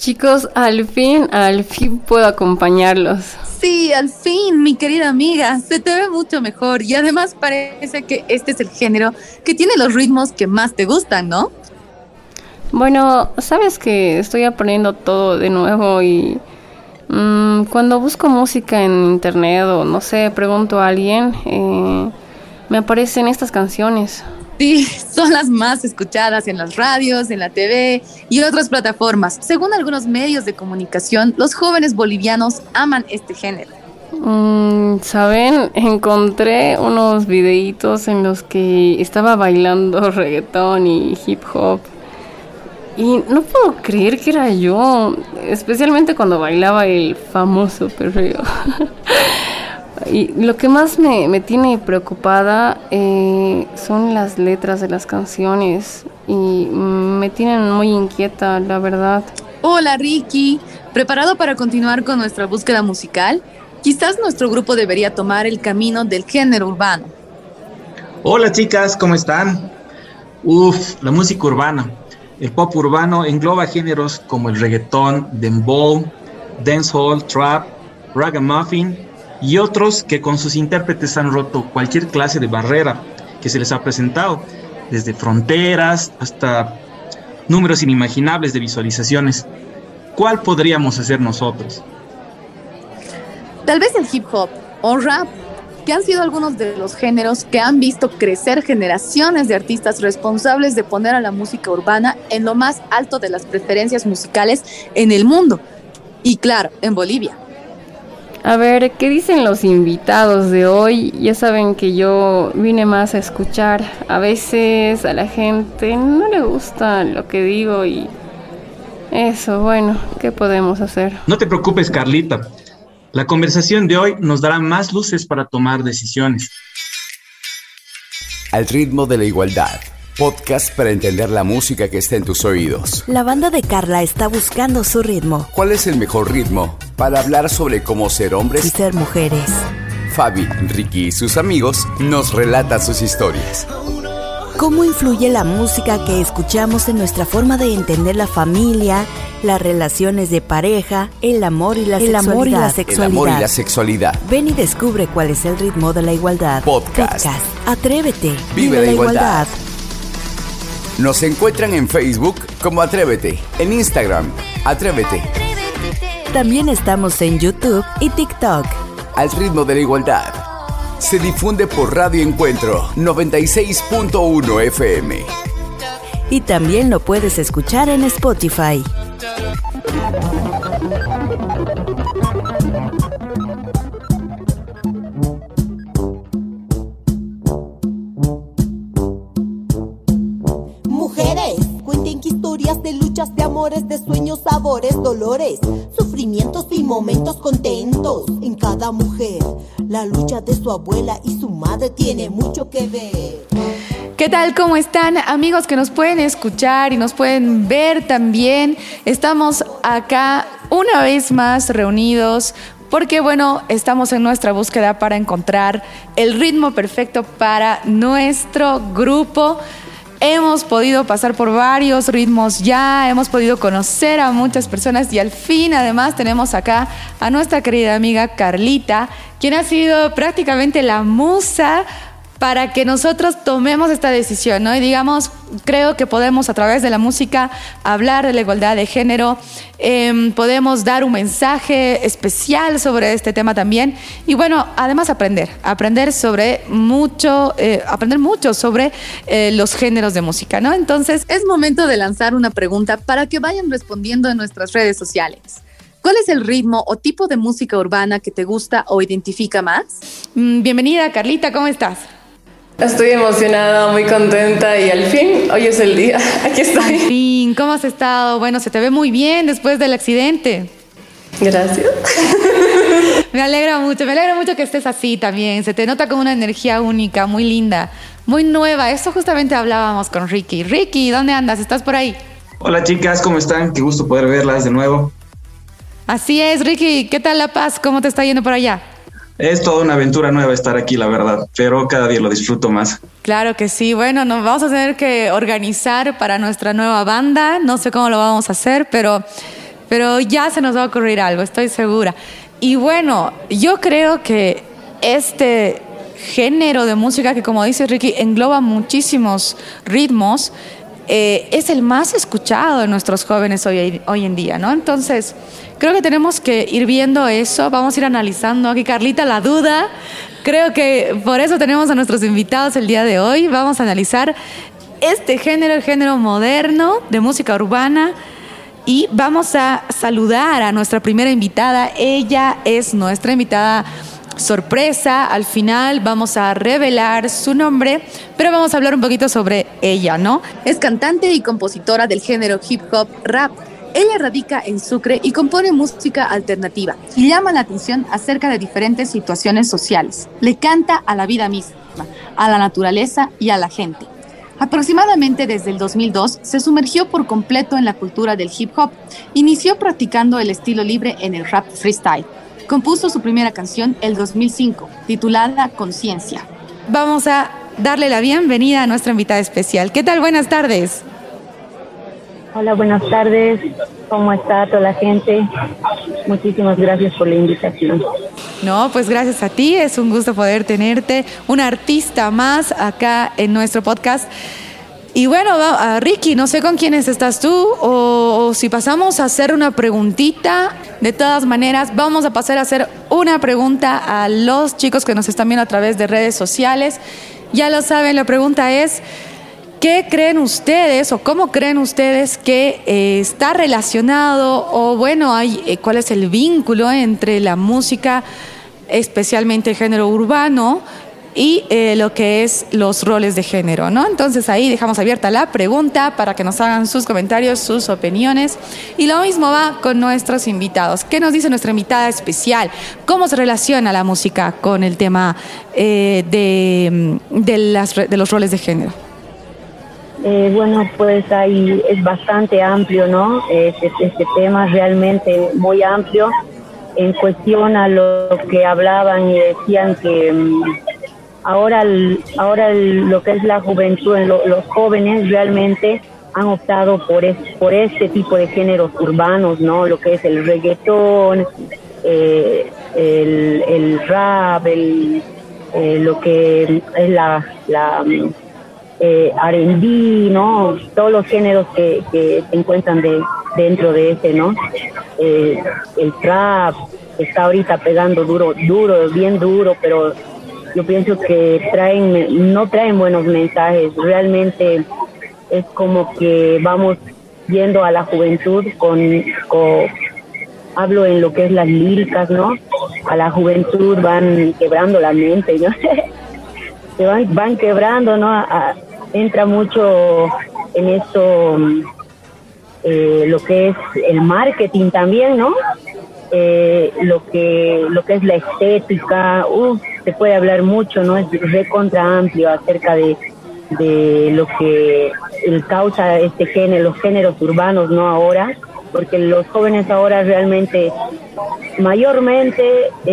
Chicos, al fin puedo acompañarlos. Sí, al fin, mi querida amiga, se te ve mucho mejor y además parece que este es el género que tiene los ritmos que más te gustan, ¿no? Bueno, sabes que estoy aprendiendo todo de nuevo y cuando busco música en internet o no sé, pregunto a alguien, me aparecen estas canciones. Sí, son las más escuchadas en las radios, en la TV y otras plataformas. Según algunos medios de comunicación, los jóvenes bolivianos aman este género. ¿Saben? Encontré unos videitos en los que estaba bailando reggaetón y hip hop. Y no puedo creer que era yo, especialmente cuando bailaba el famoso perreo. Y lo que más me tiene preocupada son las letras de las canciones y me tienen muy inquieta, la verdad. Hola Ricky, ¿preparado para continuar con nuestra búsqueda musical? Quizás nuestro grupo debería tomar el camino del género urbano. Hola chicas, ¿cómo están? La música urbana. El pop urbano engloba géneros como el reggaetón, dembow, dancehall, trap, ragamuffin y otros que con sus intérpretes han roto cualquier clase de barrera que se les ha presentado, desde fronteras hasta números inimaginables de visualizaciones. ¿Cuál podríamos hacer nosotros? Tal vez el hip hop o rap, que han sido algunos de los géneros que han visto crecer generaciones de artistas responsables de poner a la música urbana en lo más alto de las preferencias musicales en el mundo. Y claro, en Bolivia. A ver, ¿qué dicen los invitados de hoy? Ya saben que yo vine más a escuchar. A veces a la gente no le gusta lo que digo y eso, bueno, ¿qué podemos hacer? No te preocupes, Carlita. La conversación de hoy nos dará más luces para tomar decisiones. Al ritmo de la igualdad. Podcast para entender la música que está en tus oídos. La banda de Carla está buscando su ritmo. ¿Cuál es el mejor ritmo para hablar sobre cómo ser hombres y ser mujeres? Fabi, Ricky y sus amigos nos relatan sus historias. ¿Cómo influye la música que escuchamos en nuestra forma de entender la familia, las relaciones de pareja, el amor y la sexualidad? Ven y descubre cuál es el ritmo de la igualdad. Podcast. Atrévete. Vive la igualdad. Nos encuentran en Facebook como Atrévete, en Instagram, Atrévete. También estamos en YouTube y TikTok. Al ritmo de la igualdad. Se difunde por Radio Encuentro 96.1 FM. Y también lo puedes escuchar en Spotify. De luchas, de amores, de sueños, sabores, dolores, sufrimientos y momentos contentos. En cada mujer, la lucha de su abuela y su madre tiene mucho que ver. ¿Qué tal? ¿Cómo están? Amigos que nos pueden escuchar y nos pueden ver también. Estamos acá una vez más reunidos porque, bueno, estamos en nuestra búsqueda para encontrar el ritmo perfecto para nuestro grupo. Hemos podido pasar por varios ritmos ya, hemos podido conocer a muchas personas y al fin además tenemos acá a nuestra querida amiga Carlita, quien ha sido prácticamente la musa para que nosotros tomemos esta decisión, ¿no? Y digamos, creo que podemos a través de la música hablar de la igualdad de género, podemos dar un mensaje especial sobre este tema también y bueno, además aprender mucho sobre los géneros de música, ¿no? Entonces es momento de lanzar una pregunta para que vayan respondiendo en nuestras redes sociales. ¿Cuál es el ritmo o tipo de música urbana que te gusta o identifica más? Bienvenida, Carlita, ¿cómo estás? Estoy emocionada, muy contenta y al fin, hoy es el día, aquí estoy. Al fin, ¿cómo has estado? Bueno, se te ve muy bien después del accidente. Gracias. Me alegra mucho que estés así también. Se te nota como una energía única, muy linda, muy nueva. Esto justamente hablábamos con Ricky. Ricky, ¿dónde andas? ¿Estás por ahí? Hola chicas, ¿cómo están? Qué gusto poder verlas de nuevo. Así es, Ricky. ¿Qué tal La Paz? ¿Cómo te está yendo por allá? Es toda una aventura nueva estar aquí, la verdad, pero cada día lo disfruto más. Claro que sí. Bueno, nos vamos a tener que organizar para nuestra nueva banda. No sé cómo lo vamos a hacer, pero pero ya se nos va a ocurrir algo, estoy segura. Y bueno, yo creo que este género de música que, como dice Ricky, engloba muchísimos ritmos, es el más escuchado de nuestros jóvenes hoy en día, ¿no? Entonces, creo que tenemos que ir viendo eso, vamos a ir analizando. Aquí Carlita la duda, creo que por eso tenemos a nuestros invitados el día de hoy. Vamos a analizar este género, el género moderno de música urbana, y vamos a saludar a nuestra primera invitada. Ella es nuestra invitada sorpresa. Al final vamos a revelar su nombre, pero vamos a hablar un poquito sobre ella, ¿no? Es cantante y compositora del género hip hop rap. Ella radica en Sucre y compone música alternativa y llama la atención acerca de diferentes situaciones sociales. Le canta a la vida misma, a la naturaleza y a la gente. Aproximadamente desde el 2002 se sumergió por completo en la cultura del hip hop. Inició practicando el estilo libre en el rap freestyle. Compuso su primera canción el 2005, titulada Conciencia. Vamos a darle la bienvenida a nuestra invitada especial. ¿Qué tal? Buenas tardes. Hola, buenas tardes. ¿Cómo está toda la gente? Muchísimas gracias por la invitación. No, pues gracias a ti. Es un gusto poder tenerte, una artista más acá en nuestro podcast. Y bueno, Ricky, no sé con quiénes estás tú o si pasamos a hacer una preguntita. De todas maneras, vamos a pasar a hacer una pregunta a los chicos que nos están viendo a través de redes sociales. Ya lo saben, la pregunta es: ¿qué creen ustedes o cómo creen ustedes que está relacionado o bueno, cuál es el vínculo entre la música, especialmente el género urbano, y lo que es los roles de género, ¿no? Entonces ahí dejamos abierta la pregunta para que nos hagan sus comentarios, sus opiniones. Y lo mismo va con nuestros invitados. ¿Qué nos dice nuestra invitada especial? ¿Cómo se relaciona la música con el tema de los roles de género? Bueno, pues ahí es bastante amplio, ¿no? Este tema es realmente muy amplio en cuestión a lo que hablaban y decían que ahora lo que es la juventud, los jóvenes realmente han optado por este tipo de géneros urbanos, ¿no? Lo que es el reggaetón, el rap, lo que es la R&B, ¿no? Todos los géneros que se encuentran dentro de ese, ¿no? El trap está ahorita pegando duro, bien duro, pero yo pienso que no traen buenos mensajes. Realmente es como que vamos yendo a la juventud hablo en lo que es las líricas, ¿no? A la juventud van quebrando la mente, ¿no? Se van quebrando, ¿no? Entra mucho en esto lo que es el marketing también, ¿no? Lo que es la estética, se puede hablar mucho, ¿no? Es recontra amplio acerca de lo que causa este género, los géneros urbanos, ¿no? Ahora, porque los jóvenes ahora realmente, mayormente,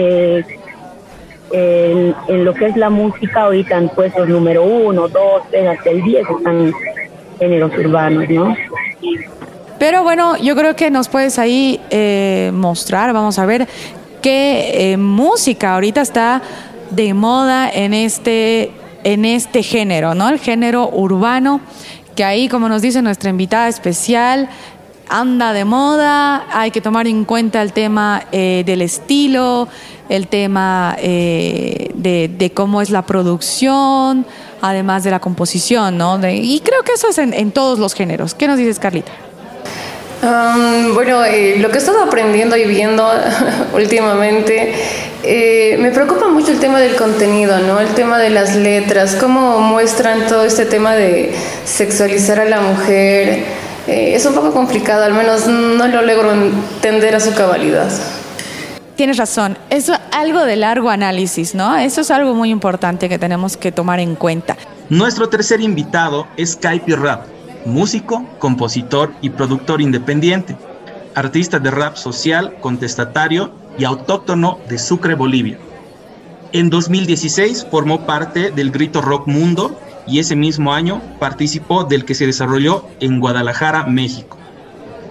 en lo que es la música, ahorita han puesto número 1, 2, 3, hasta el 10 están géneros urbanos, ¿no? Pero bueno, yo creo que nos puedes ahí mostrar, vamos a ver qué música ahorita está de moda en este género, ¿no? El género urbano, que ahí, como nos dice nuestra invitada especial, anda de moda. Hay que tomar en cuenta el tema del estilo, el tema de cómo es la producción, además de la composición, ¿no? Y creo que eso es en todos los géneros. ¿Qué nos dices, Carlita? Bueno, lo que he estado aprendiendo y viendo últimamente, me preocupa mucho el tema del contenido, ¿no? El tema de las letras, cómo muestran todo este tema de sexualizar a la mujer. Es un poco complicado, al menos no lo logro entender a su cabalidad. Tienes razón, eso es algo de largo análisis, ¿no? Eso es algo muy importante que tenemos que tomar en cuenta. Nuestro tercer invitado es Caipi Rap, músico, compositor y productor independiente, artista de rap social, contestatario y autóctono de Sucre, Bolivia. En 2016 formó parte del Grito Rock Mundo y ese mismo año participó del que se desarrolló en Guadalajara, México.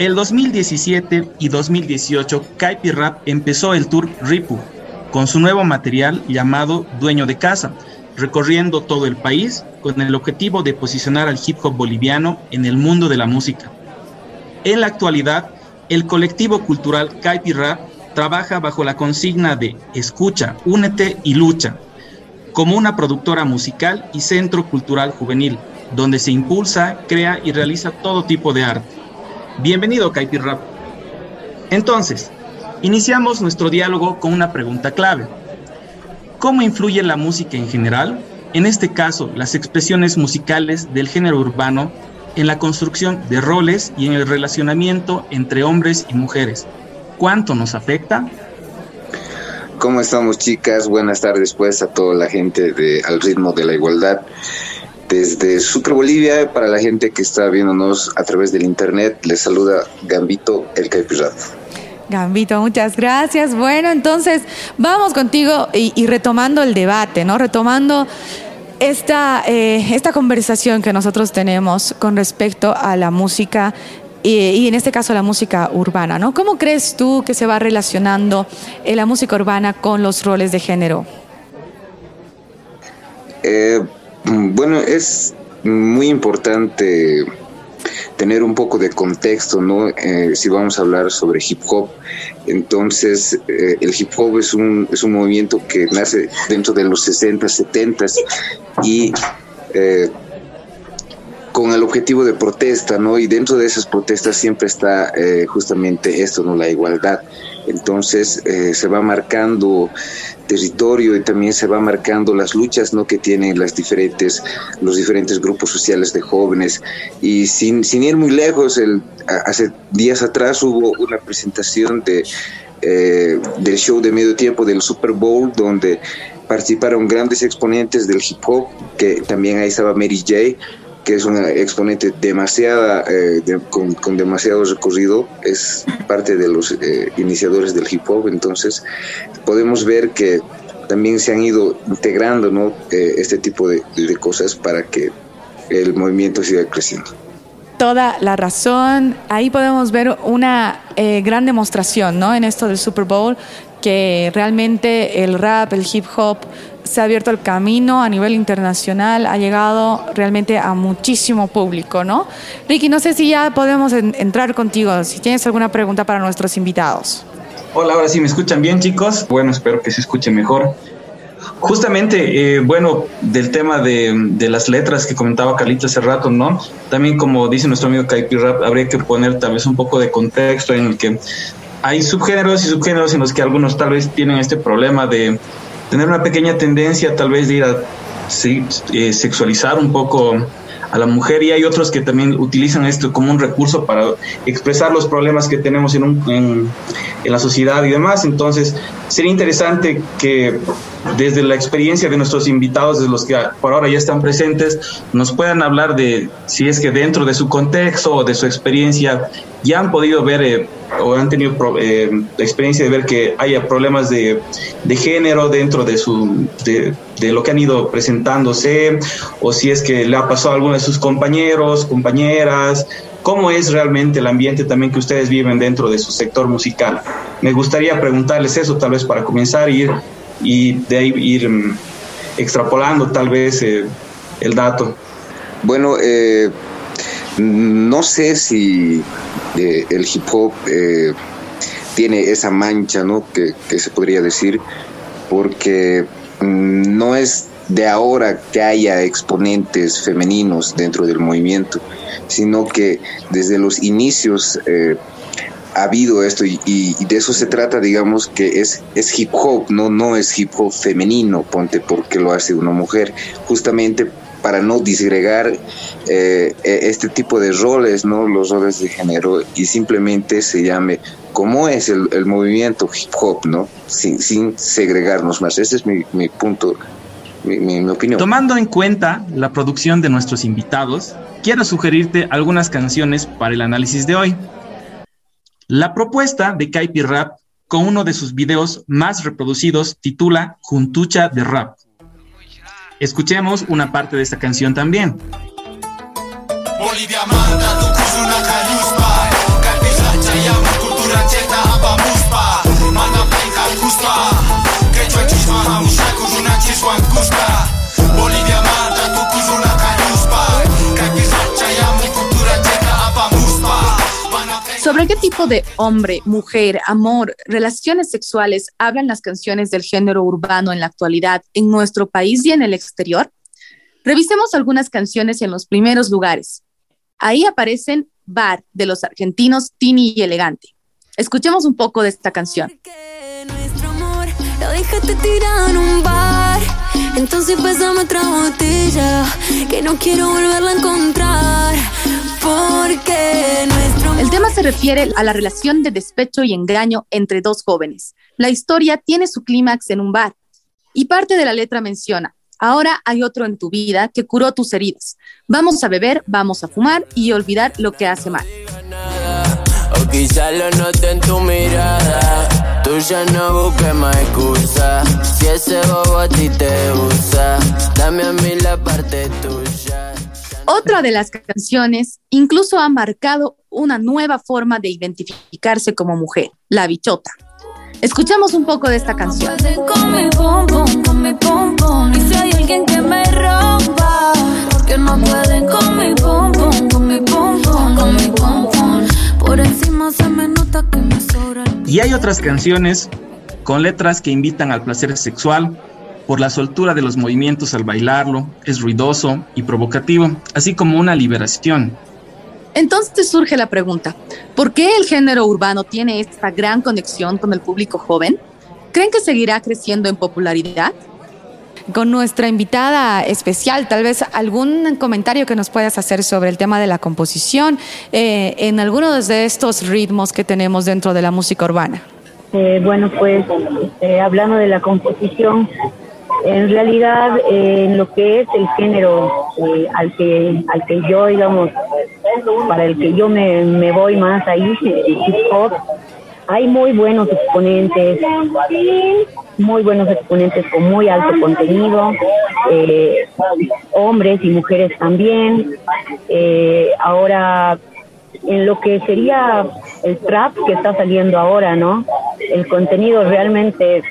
El 2017 y 2018, Kaipi Rap empezó el tour Ripu con su nuevo material llamado Dueño de Casa, recorriendo todo el país con el objetivo de posicionar al hip hop boliviano en el mundo de la música. En la actualidad, el colectivo cultural Kaipi Rap trabaja bajo la consigna de Escucha, Únete y Lucha, como una productora musical y centro cultural juvenil, donde se impulsa, crea y realiza todo tipo de arte. Bienvenido, Kaipi Rap. Entonces, iniciamos nuestro diálogo con una pregunta clave. ¿Cómo influye la música en general, en este caso las expresiones musicales del género urbano, en la construcción de roles y en el relacionamiento entre hombres y mujeres? ¿Cuánto nos afecta? ¿Cómo estamos, chicas? Buenas tardes pues a toda la gente de Al Ritmo de la Igualdad. Desde Sucre, Bolivia, para la gente que está viéndonos a través del internet, les saluda Gambito, el Kaipi Rap. Gambito, muchas gracias. Bueno, entonces vamos contigo y retomando el debate, ¿no? Retomando esta conversación que nosotros tenemos con respecto a la música y en este caso la música urbana, ¿no? ¿Cómo crees tú que se va relacionando la música urbana con los roles de género? Bueno, es muy importante tener un poco de contexto, ¿no? Si vamos a hablar sobre hip hop, entonces el hip hop es un movimiento que nace dentro de los 60, 70 y con el objetivo de protesta, ¿no? Y dentro de esas protestas siempre está justamente esto, ¿no? La igualdad. Entonces se va marcando territorio y también se va marcando las luchas, ¿no? Que tienen los diferentes grupos sociales de jóvenes. Y sin ir muy lejos, hace días atrás hubo una presentación del show de medio tiempo del Super Bowl, donde participaron grandes exponentes del hip hop, que también ahí estaba Mary J., que es una exponente con demasiado recorrido, es parte de los iniciadores del hip hop. Entonces podemos ver que también se han ido integrando, ¿no? Este tipo de cosas para que el movimiento siga creciendo. Toda la razón. Ahí podemos ver una gran demostración, ¿no? En esto del Super Bowl, que realmente el rap, el hip hop se ha abierto el camino a nivel internacional, ha llegado realmente a muchísimo público, ¿no? Ricky, no sé si ya podemos entrar contigo, si tienes alguna pregunta para nuestros invitados. Hola, ahora sí me escuchan bien, chicos. Bueno, espero que se escuche mejor. Justamente, bueno, del tema de las letras que comentaba Carlita hace rato, ¿no? También, como dice nuestro amigo Kaipi Rap, habría que poner tal vez un poco de contexto en el que hay subgéneros y subgéneros en los que algunos tal vez tienen este problema de tener una pequeña tendencia tal vez de ir a sexualizar un poco a la mujer, y hay otros que también utilizan esto como un recurso para expresar los problemas que tenemos en la sociedad y demás. Entonces sería interesante que desde la experiencia de nuestros invitados, de los que por ahora ya están presentes, nos puedan hablar de si es que dentro de su contexto o de su experiencia ya han podido ver o han tenido la experiencia de ver que haya problemas de género dentro de lo que han ido presentándose, o si es que le ha pasado a alguno de sus compañeros, compañeras. ¿Cómo es realmente el ambiente también que ustedes viven dentro de su sector musical? Me gustaría preguntarles eso, tal vez para comenzar y de ahí ir extrapolando tal vez el dato. Bueno, no sé si el hip hop tiene esa mancha, ¿no? que se podría decir, porque no es de ahora que haya exponentes femeninos dentro del movimiento, sino que desde los inicios ha habido esto, y de eso se trata, digamos, que es hip hop, no es hip hop femenino, ponte, porque lo hace una mujer, justamente para no disgregar este tipo de roles, ¿no? Los roles de género, y simplemente se llame como es el movimiento hip hop, ¿no? Sin segregarnos más. Ese es mi punto, mi opinión. Tomando en cuenta la producción de nuestros invitados, quiero sugerirte algunas canciones para el análisis de hoy. La propuesta de Kaipi Rap, con uno de sus videos más reproducidos, titula Juntucha de Rap. Escuchemos una parte de esta canción también. Bolivia manda, tu ¿Sobre qué tipo de hombre, mujer, amor, relaciones sexuales hablan las canciones del género urbano en la actualidad en nuestro país y en el exterior? Revisemos algunas canciones en los primeros lugares. Ahí aparecen Bar, de los argentinos Tini y Elegante. Escuchemos un poco de esta canción. Porque nuestro amor lo dejaste tirado en un bar. Entonces pásame otra botella, que no quiero volverla a encontrar. Porque nuestro amor... El tema se refiere a la relación de despecho y engaño entre dos jóvenes. La historia tiene su clímax en un bar. Y parte de la letra menciona: ahora hay otro en tu vida que curó tus heridas. Vamos a beber, vamos a fumar y olvidar lo que hace mal. O quizá lo noté en tu mirada. Tú ya no busques más excusa. Si ese bobo a ti te usa, dame a mí la parte tuya. Otra de las canciones incluso ha marcado una nueva forma de identificarse como mujer, la bichota. Escuchamos un poco de esta canción. Con mi pom pom, con mi pom pom. Y si hay alguien que me rompa, porque no pueden con mi pom pom, con mi pom pom, con mi pom pom. Por encima se me nota que me sobra. Y hay otras canciones con letras que invitan al placer sexual por la soltura de los movimientos al bailarlo, es ruidoso y provocativo, así como una liberación. Entonces surge la pregunta: ¿por qué el género urbano tiene esta gran conexión con el público joven? ¿Creen que seguirá creciendo en popularidad? Con nuestra invitada especial, tal vez algún comentario que nos puedas hacer sobre el tema de la composición en algunos de estos ritmos que tenemos dentro de la música urbana. Bueno, pues hablando de la composición, en realidad en lo que es el género al que yo, digamos, para el que yo me voy más ahí, el hip hop, hay muy buenos exponentes con muy alto contenido, hombres y mujeres también. Ahora, en lo que sería el trap que está saliendo ahora, ¿no? El contenido realmente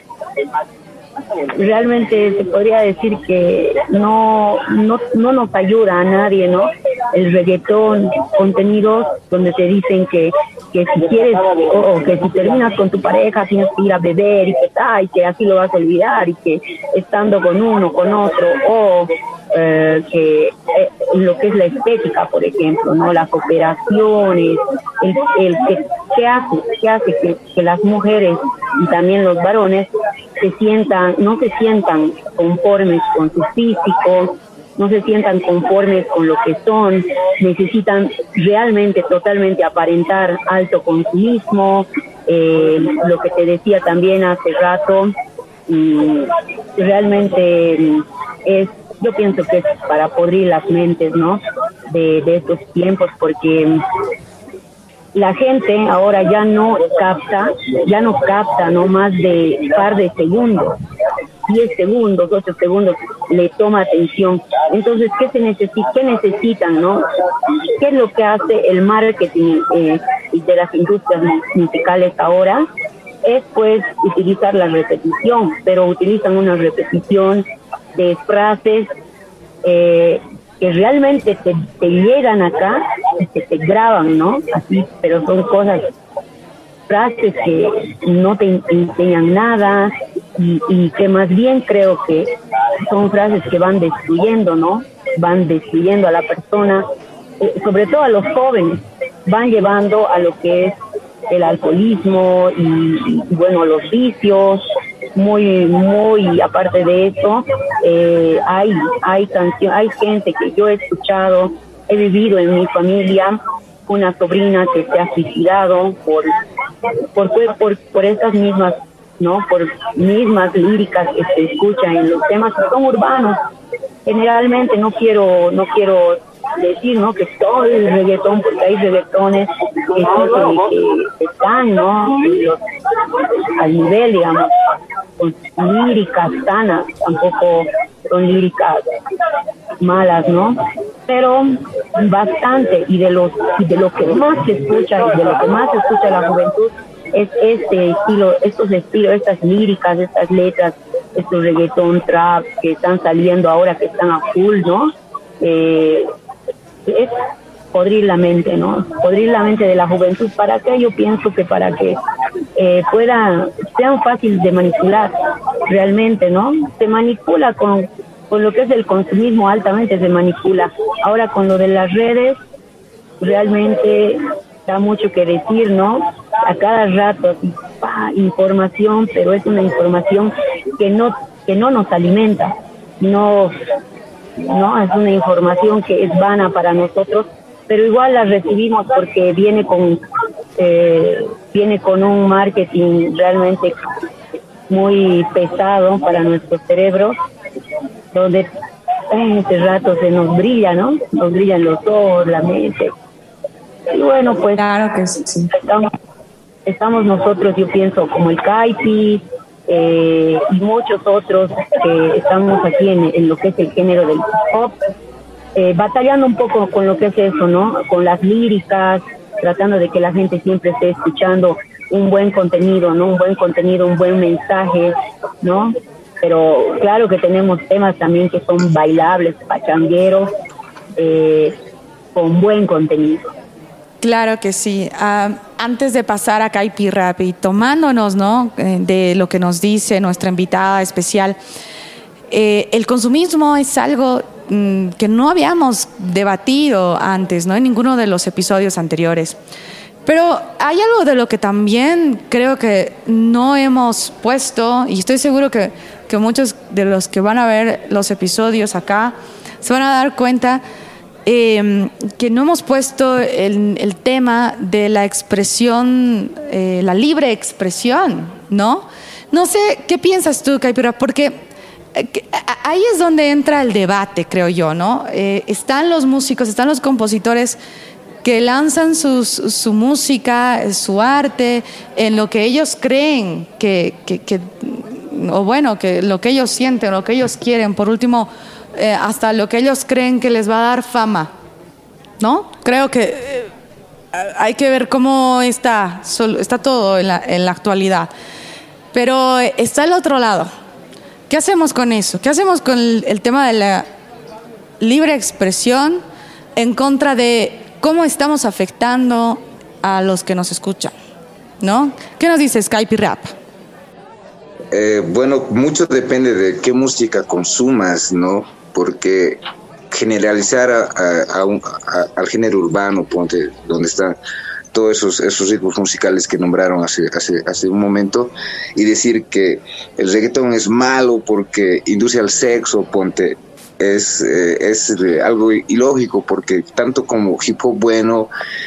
se podría decir que no nos ayuda a nadie, ¿no? El reggaetón, contenidos donde te dicen que si quieres o que si terminas con tu pareja tienes que ir a beber y que así lo vas a olvidar y que estando con uno, con otro, o que lo que es la estética, por ejemplo, ¿no? Las operaciones, ¿qué hace que las mujeres y también los varones no se sientan conformes con su físico, no se sientan conformes con lo que son, necesitan realmente totalmente aparentar alto consumismo, lo que te decía también hace rato, realmente yo pienso que es para podrir las mentes, ¿no? De estos tiempos, porque la gente ahora ya no capta no más de un par de segundos, 10 segundos, 8 segundos, le toma atención. Entonces, ¿qué necesitan, no? ¿Qué es lo que hace el marketing de las industrias musicales ahora? Es pues utilizar la repetición, pero utilizan una repetición de frases que realmente te llegan acá y te graban, ¿no? Así, pero son frases que no te enseñan nada y que más bien creo que son frases que van destruyendo, ¿no? Van destruyendo a la persona, sobre todo a los jóvenes, van llevando a lo que es el alcoholismo y bueno, los vicios. Muy aparte de eso, hay gente que yo he escuchado, he vivido en mi familia, una sobrina que se ha suicidado por estas mismas, ¿no? Por mismas líricas que se escuchan en los temas que son urbanos. Generalmente no quiero decir, ¿no? Que todo el reggaetón, porque hay reggaetones que están, ¿no? Al nivel, digamos, con líricas sanas, tampoco son líricas malas, ¿no? Pero bastante, y de lo que más se escucha y de lo que más se escucha la juventud es estos estilos, estas líricas, estas letras, estos reggaetón, trap que están saliendo ahora, que están a full, ¿no? podrir la mente, ¿no? Podrir la mente de la juventud. ¿Para qué? Yo pienso que para que sean fáciles de manipular realmente, ¿no? Se manipula con lo que es el consumismo, altamente se manipula. Ahora con lo de las redes, realmente da mucho que decir, ¿no? A cada rato, información, pero es una información que no nos alimenta, no es una información que es vana para nosotros, pero igual la recibimos porque viene con un marketing realmente muy pesado para nuestro cerebro, donde en este rato se nos brilla, ¿no? Nos brillan los ojos, la mente. Y bueno, pues claro que sí. Estamos nosotros, yo pienso, como el Caipi, y muchos otros que estamos aquí en lo que es el género del hip hop, batallando un poco con lo que es eso, ¿no? Con las líricas, tratando de que la gente siempre esté escuchando un buen contenido, ¿no? Un buen contenido, un buen mensaje, ¿no? Pero claro que tenemos temas también que son bailables, pachangueros, con buen contenido. Claro que sí. Antes de pasar a Caipi Rap y tomándonos, ¿no?, de lo que nos dice nuestra invitada especial, el consumismo es algo que no habíamos debatido antes, ¿no?, en ninguno de los episodios anteriores. Pero hay algo de lo que también creo que no hemos puesto, y estoy seguro que muchos de los que van a ver los episodios acá se van a dar cuenta que no hemos puesto el tema de la expresión, la libre expresión, ¿no? No sé, ¿qué piensas tú, Caipi Rap? Porque ahí es donde entra el debate, creo yo, ¿no? Están los músicos, están los compositores que lanzan su música, su arte, en lo que ellos creen que lo que ellos sienten, lo que ellos quieren, por último, hasta lo que ellos creen que les va a dar fama, ¿no? Creo que hay que ver cómo está todo en la actualidad. Pero está el otro lado. ¿Qué hacemos con eso? ¿Qué hacemos con el tema de la libre expresión en contra de cómo estamos afectando a los que nos escuchan, ¿no? ¿Qué nos dice Caipi Rap? Bueno, mucho depende de qué música consumas, ¿no? Porque generalizar al género urbano, ponte, donde están todos esos ritmos musicales que nombraron hace un momento, y decir que el reggaetón es malo porque induce al sexo, ponte, es algo ilógico, porque tanto como hip hop bueno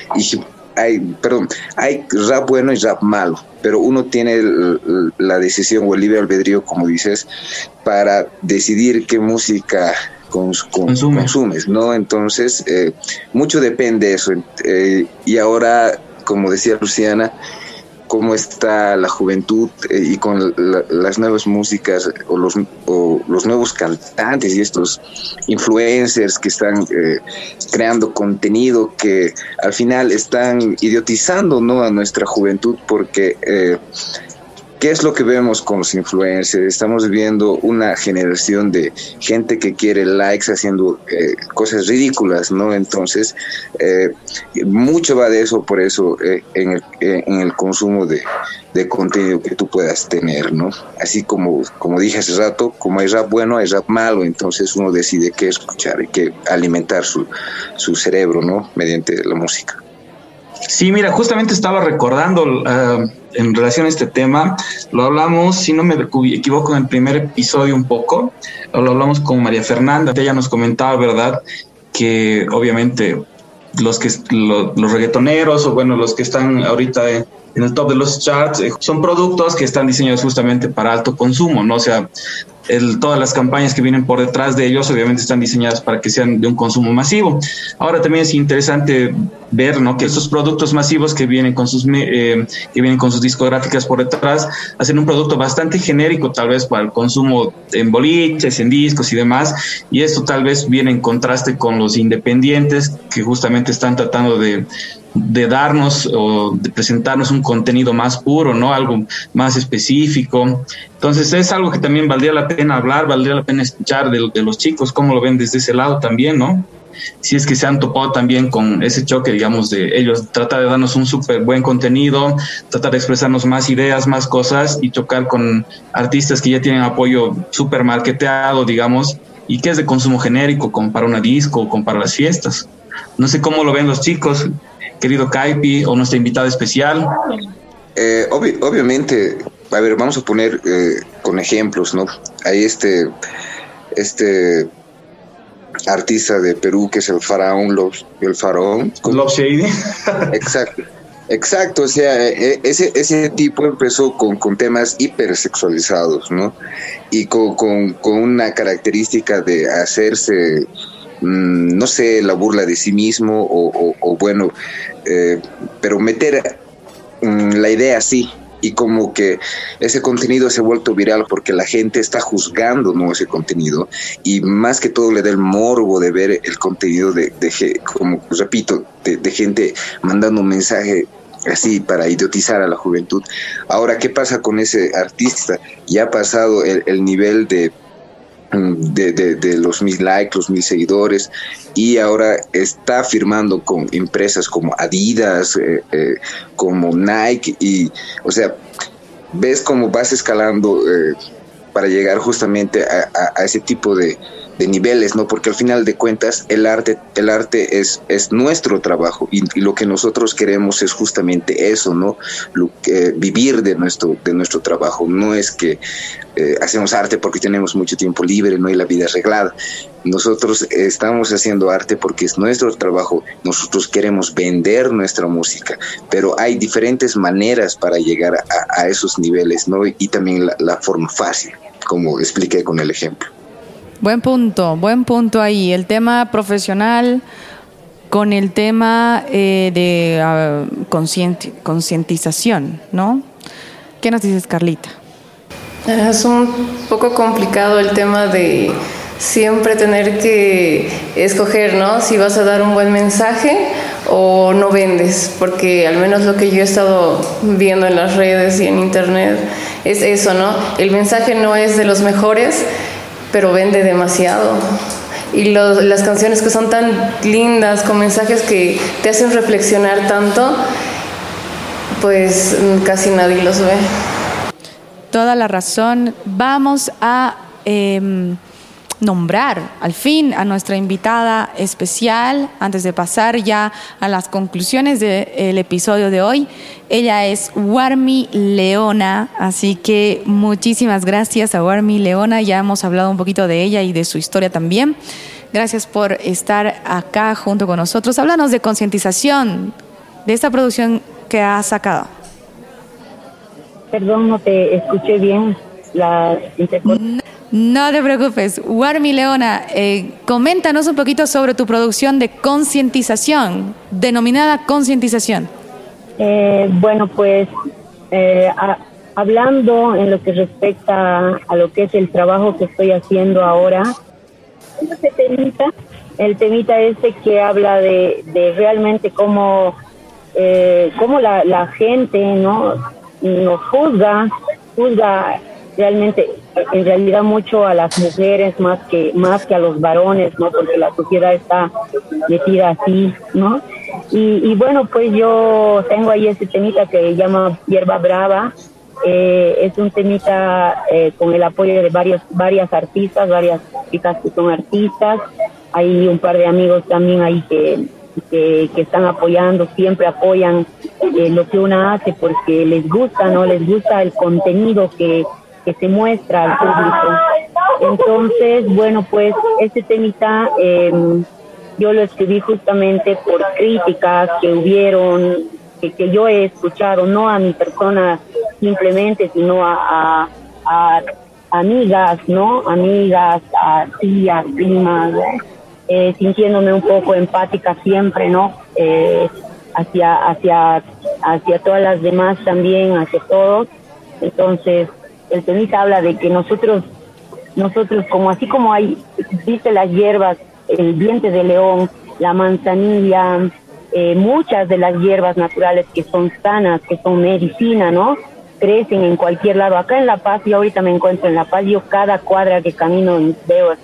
hay rap bueno y rap malo, pero uno tiene la decisión o el libre albedrío, como dices, para decidir qué música consumes, ¿no? Entonces, mucho depende de eso. Y ahora, como decía Luciana, cómo está la juventud y con las nuevas músicas o los nuevos cantantes y estos influencers que están creando contenido que al final están idiotizando, ¿no?, a nuestra juventud, porque ¿qué es lo que vemos con los influencers? Estamos viendo una generación de gente que quiere likes haciendo cosas ridículas, ¿no? Entonces, mucho va de eso, por eso, en el consumo de contenido que tú puedas tener, ¿no? Así como dije hace rato, como hay rap bueno, hay rap malo, entonces uno decide qué escuchar y qué alimentar su cerebro, ¿no?, mediante la música. Sí, mira, justamente estaba recordando en relación a este tema, lo hablamos, si no me equivoco, en el primer episodio un poco, lo hablamos con María Fernanda, ella nos comentaba, ¿verdad?, que obviamente los reggaetoneros, o bueno, los que están ahorita en el top de los charts, son productos que están diseñados justamente para alto consumo, ¿no? O sea, todas las campañas que vienen por detrás de ellos obviamente están diseñadas para que sean de un consumo masivo. Ahora también es interesante ver, ¿no?, que estos productos masivos que vienen con sus discográficas por detrás hacen un producto bastante genérico, tal vez para el consumo en boliches, en discos y demás, y esto tal vez viene en contraste con los independientes que justamente están tratando de darnos o de presentarnos un contenido más puro, ¿no?, algo más específico. Entonces es algo que también valdría la pena hablar, valdría la pena escuchar de los chicos, cómo lo ven desde ese lado también, ¿no? si es que se han topado también con ese choque, digamos, de ellos tratar de darnos un súper buen contenido, tratar de expresarnos más ideas, más cosas, y chocar con artistas que ya tienen apoyo súper marketeado, digamos, y que es de consumo genérico, como para una disco, como para las fiestas. No sé cómo lo ven los chicos, querido Caipi, o nuestra invitada especial. Obviamente, a ver, vamos a poner con ejemplos, ¿no? Hay este artista de Perú que es el Faraón. Love Shady. Exacto, o sea, ese tipo empezó con temas hipersexualizados, ¿no? Y con una característica de hacerse, no sé, la burla de sí mismo o bueno, pero meter la idea así. Y como que ese contenido se ha vuelto viral porque la gente está juzgando, ¿no?, ese contenido, y más que todo le da el morbo de ver el contenido como repito, de gente mandando un mensaje así para idiotizar a la juventud. Ahora, ¿qué pasa con ese artista? Ya ha pasado el nivel de los 1000 likes, los 1000 seguidores, y ahora está firmando con empresas como Adidas, como Nike, y o sea, ves cómo vas escalando para llegar justamente a ese tipo de niveles, ¿no? Porque al final de cuentas el arte es nuestro trabajo, y lo que nosotros queremos es justamente eso, ¿no? Vivir de nuestro trabajo. No es que hacemos arte porque tenemos mucho tiempo libre, no hay la vida arreglada. Nosotros estamos haciendo arte porque es nuestro trabajo. Nosotros queremos vender nuestra música, pero hay diferentes maneras para llegar a esos niveles, ¿no? Y también la forma fácil, como expliqué con el ejemplo. Buen punto ahí. El tema profesional con el tema de concientización, ¿no? ¿Qué nos dices, Carlita? Es un poco complicado el tema de siempre tener que escoger, ¿no? Si vas a dar un buen mensaje o no vendes, porque al menos lo que yo he estado viendo en las redes y en internet es eso, ¿no? El mensaje no es de los mejores, pero vende demasiado. Y las canciones que son tan lindas, con mensajes que te hacen reflexionar tanto, pues casi nadie los ve. Toda la razón. Vamos a nombrar al fin a nuestra invitada especial antes de pasar ya a las conclusiones del episodio de hoy. Ella es Warmi Leona, así que muchísimas gracias a Warmi Leona. Ya hemos hablado un poquito de ella y de su historia también. Gracias por estar acá junto con nosotros. Háblanos de concientización, de esta producción que has sacado. Perdón, no te escuché bien. No te preocupes. Warmi Leona, coméntanos un poquito sobre tu producción de concientización, denominada concientización. Bueno, pues hablando en lo que respecta a lo que es el trabajo que estoy haciendo ahora, el temita este que habla de realmente cómo la gente no nos juzga realmente, en realidad mucho a las mujeres más que a los varones, ¿no? Porque la sociedad está metida así, ¿no? Y bueno, pues yo tengo ahí ese temita que se llama Hierba Brava. Es un temita con el apoyo de varias artistas, varias chicas que son artistas. Hay un par de amigos también ahí que están apoyando, siempre apoyan lo que una hace porque les gusta, ¿no? Les gusta el contenido que se muestra al público. Entonces, bueno, pues este temita yo lo escribí justamente por críticas que hubieron, que yo he escuchado, no a mi persona simplemente, sino a amigas, ¿no? Amigas, a tías, primas, sintiéndome un poco empática siempre, ¿no? Hacia todas las demás también, hacia todos. Entonces, el temita habla de que nosotros como así como hay, viste las hierbas, el diente de león, la manzanilla, muchas de las hierbas naturales que son sanas, que son medicina, ¿no? Crecen en cualquier lado. Acá en La Paz, yo ahorita me encuentro en La Paz, yo cada cuadra que camino veo así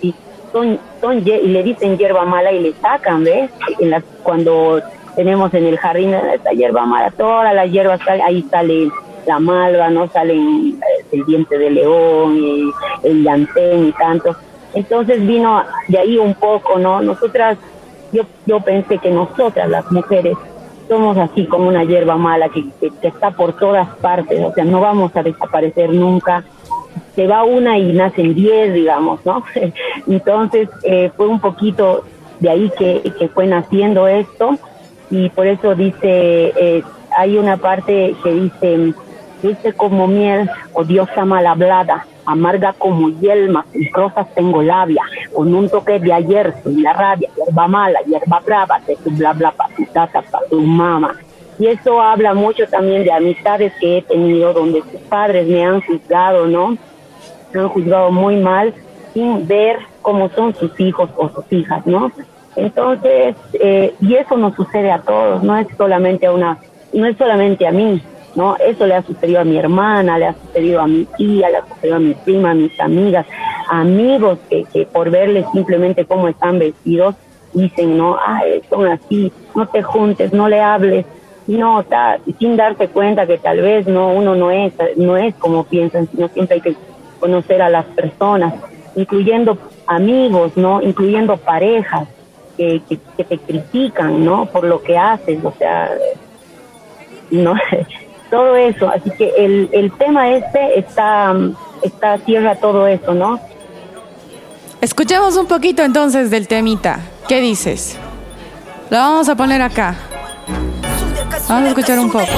y le dicen hierba mala y le sacan, ¿ves? Cuando tenemos en el jardín esta hierba mala, todas las hierbas, ahí sale la malva, ¿no? Salen el diente de león, el llantén y tanto. Entonces vino de ahí un poco, ¿no? Nosotras, yo pensé que nosotras las mujeres somos así como una hierba mala que está por todas partes, o sea, no vamos a desaparecer nunca. Se va una y nacen 10, digamos, ¿no? Entonces fue un poquito de ahí que fue naciendo esto, y por eso dice, hay una parte que dice, dulce como miel, odiosa mal hablada, amarga como yelma, sin rosas tengo labia, con un toque de ayer, sin la rabia, hierba mala, hierba brava, de tu bla bla pa' tu tata, pa' tu mama. Y eso habla mucho también de amistades que he tenido, donde sus padres me han juzgado, ¿no? Me han juzgado muy mal, sin ver cómo son sus hijos o sus hijas, ¿no? Entonces, y eso nos sucede a todos, no es solamente a mí, ¿no? Eso le ha sucedido a mi hermana, le ha sucedido a mi tía, le ha sucedido a mi prima, a mis amigas, amigos que por verles simplemente cómo están vestidos, dicen, no, son así, no te juntes, no le hables, no, sin darte cuenta que tal vez uno no es como piensan, sino siempre hay que conocer a las personas, incluyendo amigos, ¿no? Incluyendo parejas que te critican, ¿no? Por lo que haces, o sea, no, todo eso. Así que el tema cierra todo eso, ¿no? Escuchemos un poquito entonces del temita. ¿Qué dices? Lo vamos a poner acá. Vamos a escuchar un poco.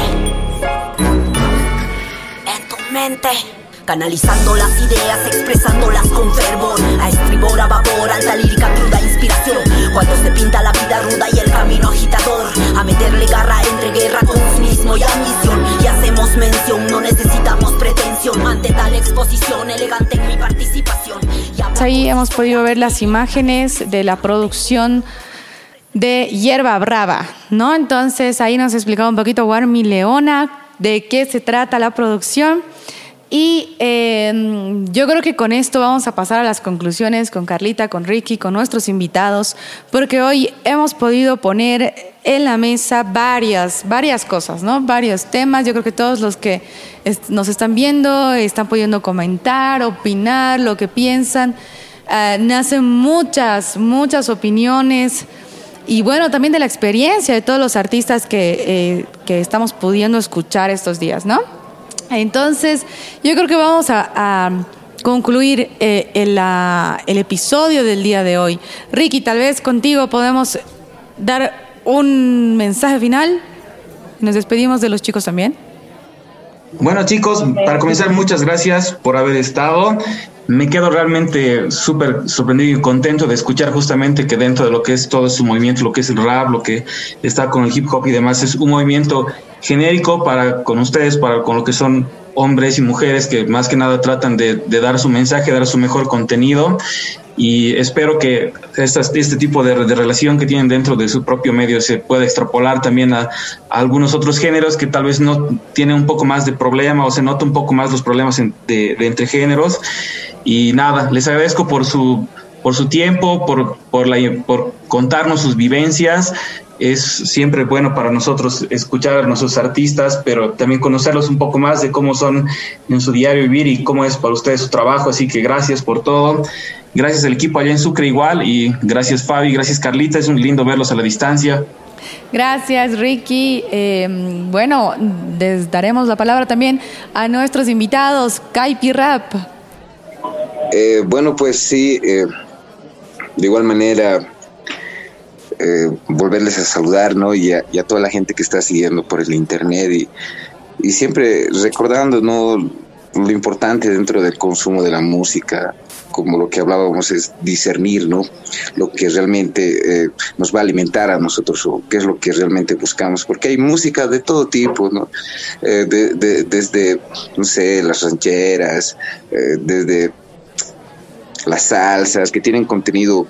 En tu mente, canalizando las ideas, expresándolas con fervor, a estribor, a vapor, alta lírica, cruda inspiración. Cuando se pinta la vida ruda y el camino agitador, a meterle garra entre guerra, consumismo y ambición. Y hacemos mención, no necesitamos pretensión ante tal exposición, elegante en mi participación. Ahí hemos podido ver las imágenes de la producción de Hierba Brava, ¿no? Entonces ahí nos explicaba un poquito Warmi Leona de qué se trata la producción. Y yo creo que con esto vamos a pasar a las conclusiones con Carlita, con Ricky, con nuestros invitados, porque hoy hemos podido poner en la mesa varias cosas, ¿no? Varios temas. Yo creo que todos los que nos están viendo están pudiendo comentar, opinar, lo que piensan. Nacen muchas opiniones. Y bueno, también de la experiencia de todos los artistas que estamos pudiendo escuchar estos días, ¿no? Entonces, yo creo que vamos a concluir el episodio del día de hoy. Ricky, tal vez contigo podemos dar un mensaje final. Nos despedimos de los chicos también. Bueno, chicos, para comenzar, muchas gracias por haber estado. Me quedo realmente súper sorprendido y contento de escuchar justamente que dentro de lo que es todo su movimiento, lo que es el rap, lo que está con el hip hop y demás, es un movimiento genérico con ustedes, con lo que son hombres y mujeres que más que nada tratan de dar su mensaje, dar su mejor contenido, y espero que este tipo de relación que tienen dentro de su propio medio se pueda extrapolar también a algunos otros géneros que tal vez no tienen un poco más de problema o se nota un poco más los problemas de entre géneros. Y nada, les agradezco por su tiempo, por contarnos sus vivencias. Es siempre bueno para nosotros escuchar a nuestros artistas, pero también conocerlos un poco más de cómo son en su diario vivir y cómo es para ustedes su trabajo. Así que gracias por todo. Gracias al equipo allá en Sucre igual, y gracias Fabi, gracias Carlita. Es un lindo verlos a la distancia. Gracias, Ricky. Bueno, les daremos la palabra también a nuestros invitados. Caipi Rap. Bueno, pues sí, de igual manera volverles a saludar, ¿no? Y a toda la gente que está siguiendo por el internet y siempre recordando, ¿no? Lo importante dentro del consumo de la música, como lo que hablábamos, es discernir, ¿no? Lo que realmente nos va a alimentar a nosotros, o qué es lo que realmente buscamos, porque hay música de todo tipo, ¿no? Desde, no sé, las rancheras, desde las salsas, que tienen contenido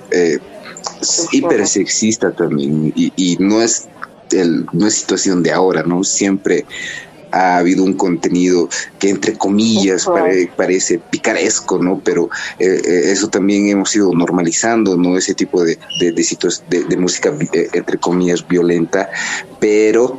hiper sexista también, y no es situación de ahora, ¿no? Siempre ha habido un contenido que entre comillas parece picaresco, ¿no? Pero eso también hemos ido normalizando, ¿no? Ese tipo de música entre comillas violenta, pero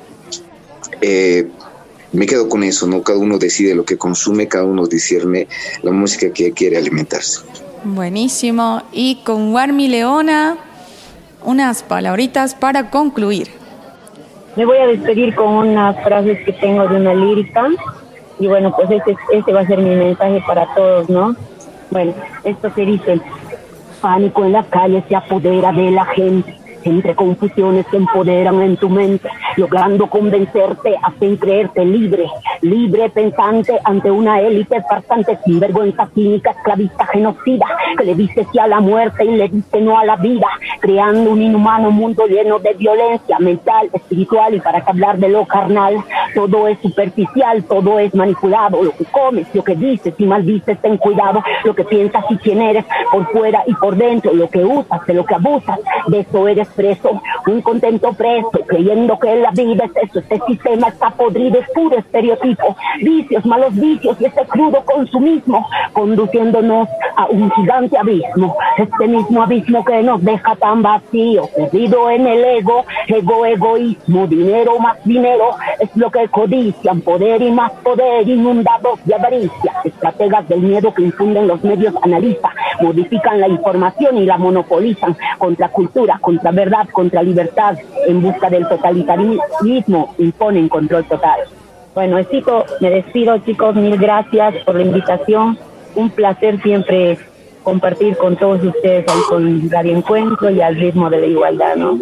me quedo con eso, ¿no? Cada uno decide lo que consume, cada uno discierne la música que quiere alimentarse. Buenísimo. Y con Warmi Leona, unas palabritas para concluir. Me voy a despedir con unas frases que tengo de una lírica. Y bueno, pues ese va a ser mi mensaje para todos, ¿no? Bueno, esto se dice: pánico en la calle se apodera de la gente. Entre confusiones que empoderan en tu mente, logrando convencerte, hacen creerte libre pensante ante una élite farsante, sinvergüenza, cínica, esclavista, genocida, que le dice sí a la muerte y le dice no a la vida, creando un inhumano mundo lleno de violencia mental, espiritual, y para hablar de lo carnal, todo es superficial, todo es manipulado, lo que comes, lo que dices y maldices, ten cuidado, lo que piensas y quién eres, por fuera y por dentro, lo que usas, de lo que abusas, de eso eres preso, un contento preso, creyendo que la vida es eso, este sistema está podrido, es puro estereotipo, vicios, malos vicios y este crudo consumismo, conduciéndonos a un gigante abismo, este mismo abismo que nos deja tan vacío, perdido en el egoísmo, dinero más dinero, es lo que codician, poder y más poder, inundados de avaricia, estrategas del miedo que infunden los medios, analiza, modifican la información y la monopolizan, contra cultura, contra verdad, contra libertad, en busca del totalitarismo, imponen control total. Bueno, me despido, chicos, mil gracias por la invitación, un placer siempre compartir con todos ustedes ahí con Radio Encuentro y al ritmo de la igualdad, ¿no?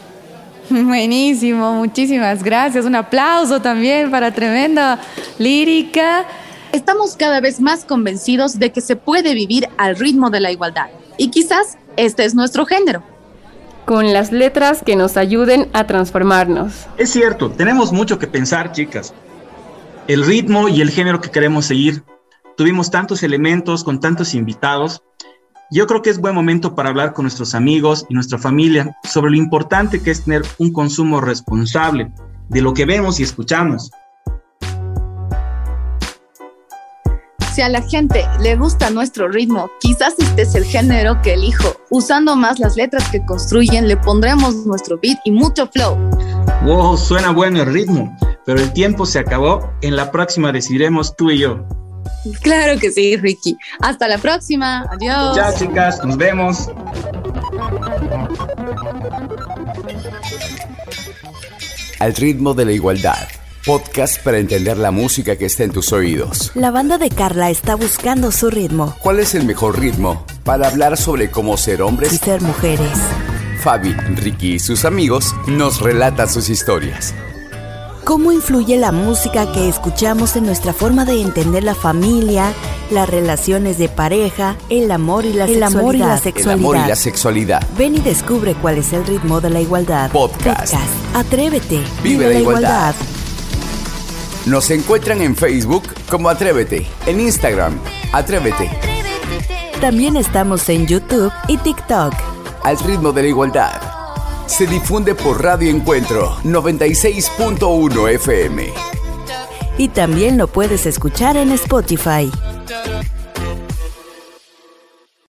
Buenísimo, muchísimas gracias, un aplauso también para tremenda lírica. Estamos cada vez más convencidos de que se puede vivir al ritmo de la igualdad, y quizás este es nuestro género. Con las letras que nos ayuden a transformarnos. Es cierto, tenemos mucho que pensar, chicas. El ritmo y el género que queremos seguir. Tuvimos tantos elementos con tantos invitados. Yo creo que es buen momento para hablar con nuestros amigos y nuestra familia sobre lo importante que es tener un consumo responsable de lo que vemos y escuchamos. Si a la gente le gusta nuestro ritmo, quizás este es el género que elijo. Usando más las letras que construyen, le pondremos nuestro beat y mucho flow. Wow, suena bueno el ritmo, pero el tiempo se acabó. En la próxima decidiremos tú y yo. Claro que sí, Ricky. Hasta la próxima. Adiós. Chao, chicas. Nos vemos. Al ritmo de la igualdad. Podcast para entender la música que está en tus oídos. La banda de Carla está buscando su ritmo. ¿Cuál es el mejor ritmo para hablar sobre cómo ser hombres y ser mujeres? Fabi, Ricky y sus amigos nos relatan sus historias. ¿Cómo influye la música que escuchamos en nuestra forma de entender la familia, las relaciones de pareja, el amor y la sexualidad? Ven y descubre cuál es el ritmo de la igualdad. Podcast. Atrévete. Vive la igualdad. Nos encuentran en Facebook como Atrévete, en Instagram, Atrévete. También estamos en YouTube y TikTok. Al ritmo de la igualdad. Se difunde por Radio Encuentro 96.1 FM. Y también lo puedes escuchar en Spotify.